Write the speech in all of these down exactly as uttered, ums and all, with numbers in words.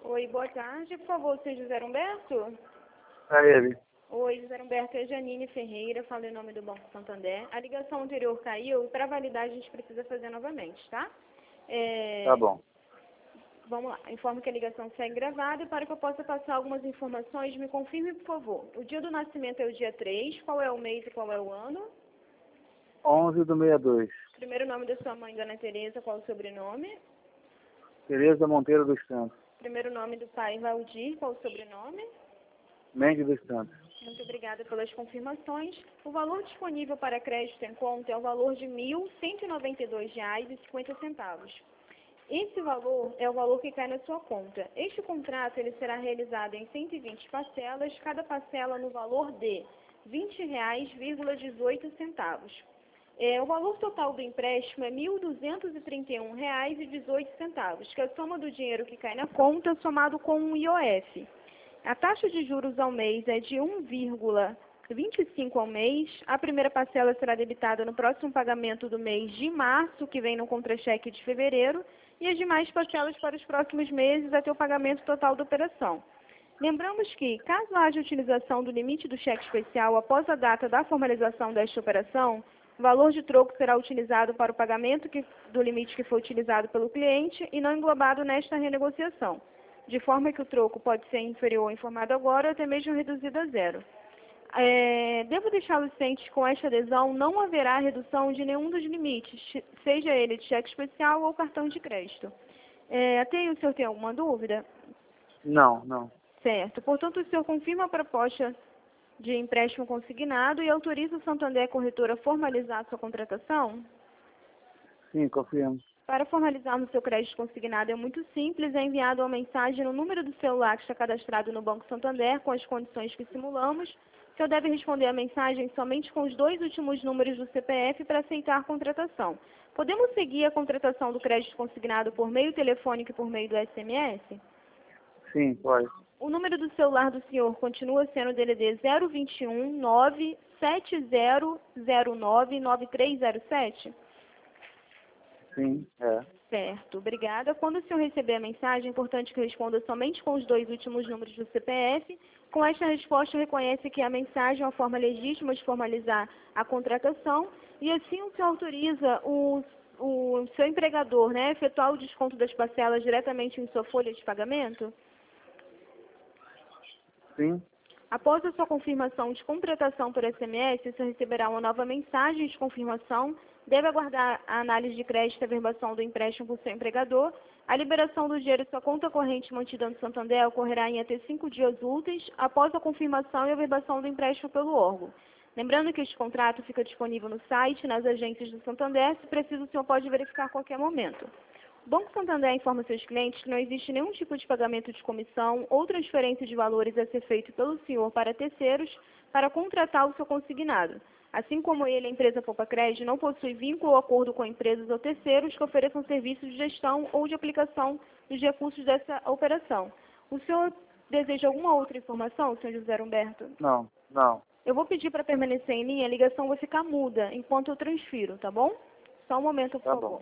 Oi, boa tarde. Por favor, o senhor José Humberto? É ele. Oi, José Humberto, é Janine Ferreira, falo em nome do Banco Santander. A ligação anterior caiu e para validar a gente precisa fazer novamente, tá? É... Tá bom. Vamos lá, informo que a ligação segue gravada e para que eu possa passar algumas informações, me confirme, por favor. O dia do nascimento é o dia três, qual é o mês e qual é o ano? onze do sessenta e dois. Primeiro nome da sua mãe, Dona Tereza, qual o sobrenome? Tereza Monteiro dos Santos. Primeiro nome do pai, Valdir, qual o sobrenome? Mendes dos Santos. Muito obrigada pelas confirmações. O valor disponível para crédito em conta é o valor de mil cento e noventa e dois reais e cinquenta centavos. Esse valor é o valor que cai na sua conta. Este contrato ele será realizado em cento e vinte parcelas, cada parcela no valor de vinte reais e dezoito centavos. É, o valor total do empréstimo é mil duzentos e trinta e um reais e dezoito centavos, que é a soma do dinheiro que cai na conta somado com o I O F. A taxa de juros ao mês é de um vírgula vinte e cinco ao mês. A primeira parcela será debitada no próximo pagamento do mês de março, que vem no contra-cheque de fevereiro, e as demais parcelas para os próximos meses até o pagamento total da operação. Lembramos que, caso haja utilização do limite do cheque especial após a data da formalização desta operação, o valor de troco será utilizado para o pagamento que, do limite que foi utilizado pelo cliente e não englobado nesta renegociação, de forma que o troco pode ser inferior ao informado agora ou até mesmo reduzido a zero. É, devo deixá-los cientes que com esta adesão não haverá redução de nenhum dos limites, seja ele de cheque especial ou cartão de crédito. É, até aí o senhor tem alguma dúvida? Não, não. Certo. Portanto, o senhor confirma a proposta de empréstimo consignado e autoriza o Santander Corretora a formalizar a sua contratação? Sim, confirmo. Para formalizarmos seu crédito consignado é muito simples, é enviado uma mensagem no número do celular que está cadastrado no Banco Santander com as condições que simulamos. O senhor deve responder a mensagem somente com os dois últimos números do C P F para aceitar a contratação. Podemos seguir a contratação do crédito consignado por meio telefônico e por meio do S M S? Sim, pode. O número do celular do senhor continua sendo o D D D zero vinte e um, nove sete zero zero nove, nove três zero sete? Sim, é. Certo, obrigada. Quando o senhor receber a mensagem, é importante que responda somente com os dois últimos números do C P F. Com esta resposta, reconhece que a mensagem é uma forma legítima de formalizar a contratação e assim o senhor autoriza o, o seu empregador, né, a efetuar o desconto das parcelas diretamente em sua folha de pagamento? Sim. Após a sua confirmação de contratação por S M S, o senhor receberá uma nova mensagem de confirmação. Deve aguardar a análise de crédito e a verbação do empréstimo por seu empregador. A liberação do dinheiro em sua conta corrente mantida no Santander ocorrerá em até cinco dias úteis após a confirmação e a verbação do empréstimo pelo órgão. Lembrando que este contrato fica disponível no site, nas agências do Santander. Se preciso, o senhor pode verificar a qualquer momento. O Banco Santander informa seus clientes que não existe nenhum tipo de pagamento de comissão ou transferência de valores a ser feito pelo senhor para terceiros para contratar o seu consignado. Assim como ele, a empresa Poupa Crédito não possui vínculo ou acordo com empresas ou terceiros que ofereçam serviços de gestão ou de aplicação dos recursos dessa operação. O senhor deseja alguma outra informação, senhor José Humberto? Não, não. Eu vou pedir para permanecer em linha, a ligação vai ficar muda enquanto eu transfiro, tá bom? Só um momento, por Tá favor. bom.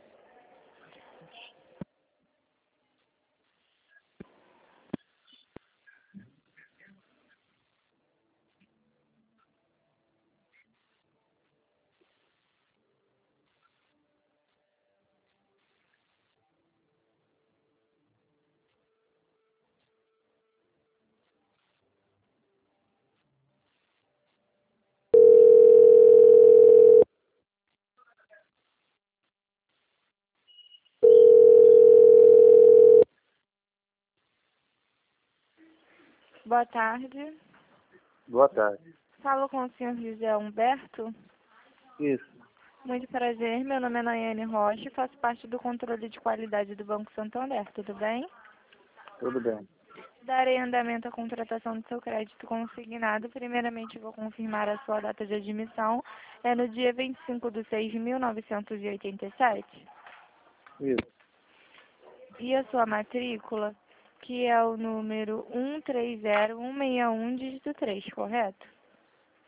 Boa tarde. Boa tarde. Falo com o senhor José Humberto. Isso. Muito prazer, meu nome é Nayane Rocha e faço parte do controle de qualidade do Banco Santander, tudo bem? Tudo bem. Darei andamento à contratação do seu crédito consignado. Primeiramente, vou confirmar a sua data de admissão. É no dia vinte e cinco de seis de mil novecentos e oitenta e sete. Isso. E a sua matrícula, que é o número um três zero um seis um, dígito três, correto?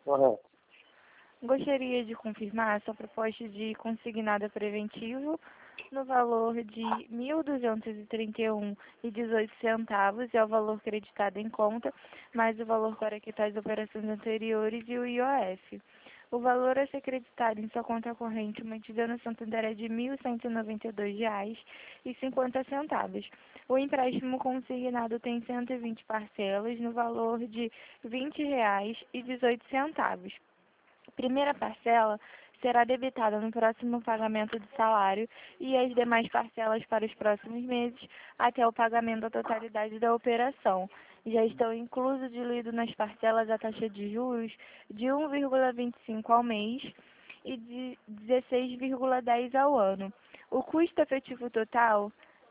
Correto. Gostaria de confirmar a sua proposta de consignado preventivo no valor de mil duzentos e trinta e um reais e dezoito centavos, é o valor creditado em conta, mais o valor para quitar as operações anteriores e o I O F. O valor a ser creditado em sua conta corrente mantida no Santander é de mil cento e noventa e dois reais e cinquenta centavos. O empréstimo consignado tem cento e vinte parcelas no valor de vinte reais e dezoito centavos. Primeira parcela será debitada no próximo pagamento do salário e as demais parcelas para os próximos meses até o pagamento da totalidade da operação. Já estão inclusos diluído nas parcelas a taxa de juros de um vírgula vinte e cinco ao mês e de dezesseis vírgula dez ao ano. O custo efetivo total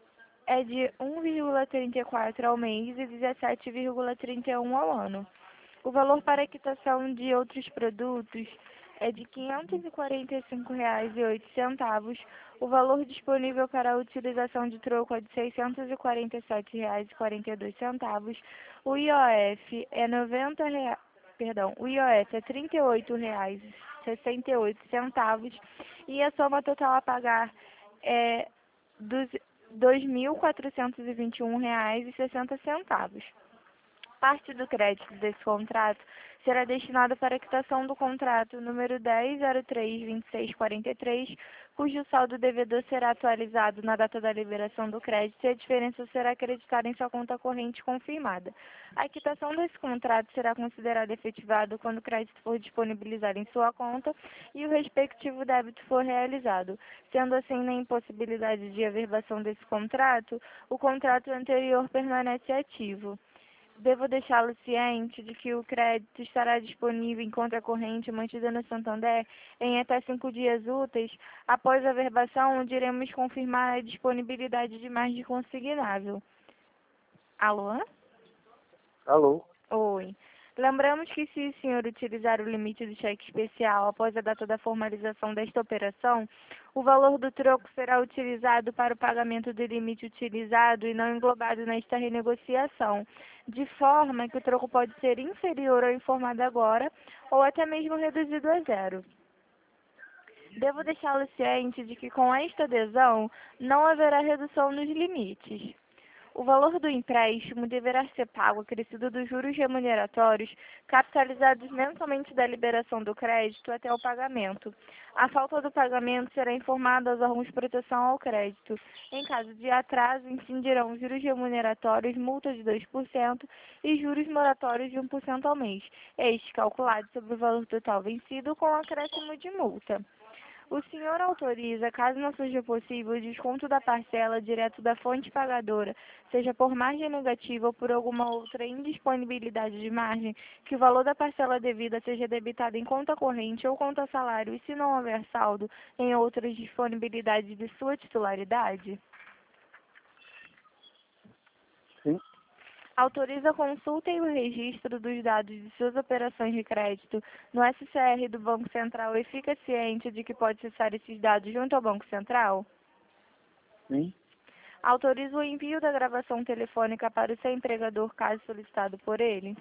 é de um vírgula trinta e quatro ao mês e dezessete vírgula trinta e um ao ano. O valor para a quitação de outros produtos é de quinhentos e quarenta e cinco reais e oito centavos. O valor disponível para a utilização de troco é de seiscentos e quarenta e sete reais e quarenta e dois centavos. O I O F é noventa reais, perdão, o I O F é trinta e oito reais e sessenta e oito centavos e a soma total a pagar é dos dois mil quatrocentos e vinte e um reais e sessenta centavos. Parte do crédito desse contrato será destinada para a quitação do contrato número dez zero três vinte e seis quarenta e três, cujo saldo devedor será atualizado na data da liberação do crédito e a diferença será acreditada em sua conta corrente confirmada. A quitação desse contrato será considerada efetivada quando o crédito for disponibilizado em sua conta e o respectivo débito for realizado. Sendo assim, na impossibilidade de averbação desse contrato, o contrato anterior permanece ativo. Devo deixá-lo ciente de que o crédito estará disponível em conta corrente mantida no Santander em até cinco dias úteis. Após a averbação, onde iremos confirmar a disponibilidade de margem consignável. Alô? Alô? Oi. Lembramos que se o senhor utilizar o limite do cheque especial após a data da formalização desta operação, o valor do troco será utilizado para o pagamento do limite utilizado e não englobado nesta renegociação, de forma que o troco pode ser inferior ao informado agora ou até mesmo reduzido a zero. Devo deixá-lo ciente de que com esta adesão não haverá redução nos limites. O valor do empréstimo deverá ser pago acrescido dos juros remuneratórios capitalizados mensalmente da liberação do crédito até o pagamento. A falta do pagamento será informada aos órgãos de proteção ao crédito. Em caso de atraso, incidirão juros remuneratórios, multa de dois por cento e juros moratórios de um por cento ao mês, este calculado sobre o valor total vencido com acréscimo de multa. O senhor autoriza, caso não seja possível, o desconto da parcela direto da fonte pagadora, seja por margem negativa ou por alguma outra indisponibilidade de margem, que o valor da parcela devida seja debitado em conta corrente ou conta salário e, se não houver saldo, em outras disponibilidades de sua titularidade? Sim. Autoriza a consulta e o registro dos dados de suas operações de crédito no S C R do Banco Central e fica ciente de que pode acessar esses dados junto ao Banco Central? Sim. Autoriza o envio da gravação telefônica para o seu empregador, caso solicitado por ele?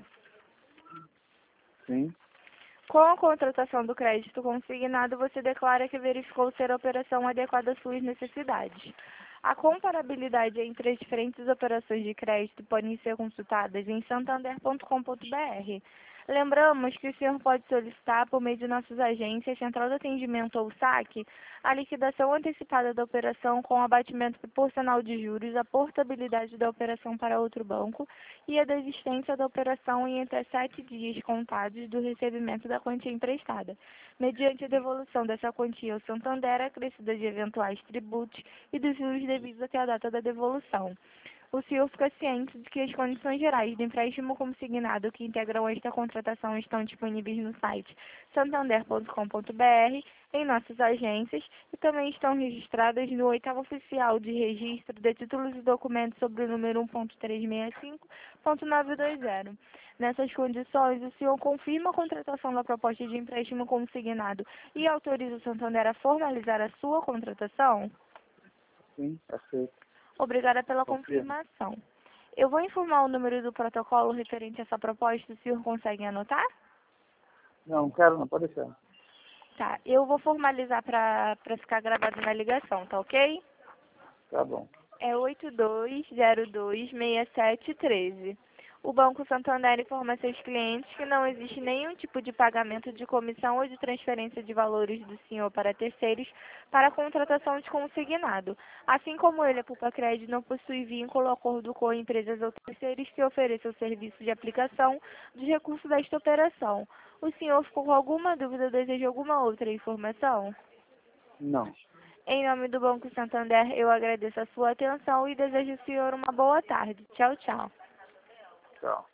Sim. Com a contratação do crédito consignado, você declara que verificou ser a operação adequada às suas necessidades. A comparabilidade entre as diferentes operações de crédito podem ser consultadas em santander ponto com ponto br. Lembramos que o senhor pode solicitar, por meio de nossas agências, Central de Atendimento ou SAC, a liquidação antecipada da operação com abatimento proporcional de juros, a portabilidade da operação para outro banco e a desistência da operação em até sete dias contados do recebimento da quantia emprestada, mediante a devolução dessa quantia ao Santander, acrescida de eventuais tributos e dos juros devidos até a data da devolução. O senhor fica ciente de que as condições gerais do empréstimo consignado que integram esta contratação estão disponíveis no site santander ponto com ponto br, em nossas agências, e também estão registradas no oitavo oficial de registro de títulos e documentos sobre o número um ponto trezentos e sessenta e cinco ponto novecentos e vinte. Nessas condições, o senhor confirma a contratação da proposta de empréstimo consignado e autoriza o Santander a formalizar a sua contratação? Sim, aceito. Obrigada pela Confirmo. confirmação. Eu vou informar o número do protocolo referente a essa proposta, o senhor consegue anotar? Não, quero não, pode deixar. Tá, eu vou formalizar para ficar gravado na ligação, tá ok? Tá bom. É oito dois zero dois seis sete um três. O Banco Santander informa seus clientes que não existe nenhum tipo de pagamento de comissão ou de transferência de valores do senhor para terceiros para a contratação de consignado. Assim como ele, a Pulpacred não possui vínculo ou acordo com empresas ou terceiros que ofereçam o serviço de aplicação dos recursos desta operação. O senhor ficou com alguma dúvida ou deseja alguma outra informação? Não. Em nome do Banco Santander, eu agradeço a sua atenção e desejo ao senhor uma boa tarde. Tchau, tchau. Tchau.